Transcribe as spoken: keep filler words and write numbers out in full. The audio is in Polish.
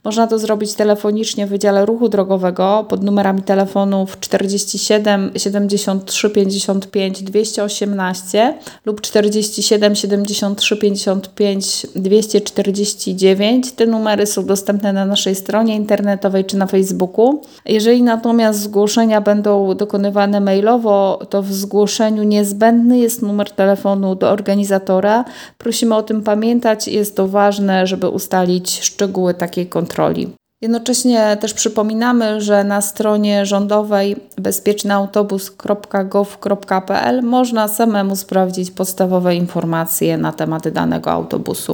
Można to zrobić telefonicznie w Wydziale Ruchu Drogowego pod numerami telefonów czterdzieści siedem, siedemdziesiąt trzy, pięćdziesiąt pięć, dwieście osiemnaście lub czterdzieści siedem, siedemdziesiąt trzy, pięćdziesiąt pięć, dwieście czterdzieści dziewięć. Te numery są dostępne na naszej stronie internetowej czy na Facebooku. Jeżeli natomiast zgłoszenia będą dokonywane mailowo, to w zgłoszeniu niezbędny jest numer telefonu do organizatora. Prosimy o tym pamiętać. Jest to ważne, żeby ustalić szczegóły takiej kontroli. Jednocześnie też przypominamy, że na stronie rządowej bezpieczny autobus kropka gov kropka p l można samemu sprawdzić podstawowe informacje na temat danego autobusu.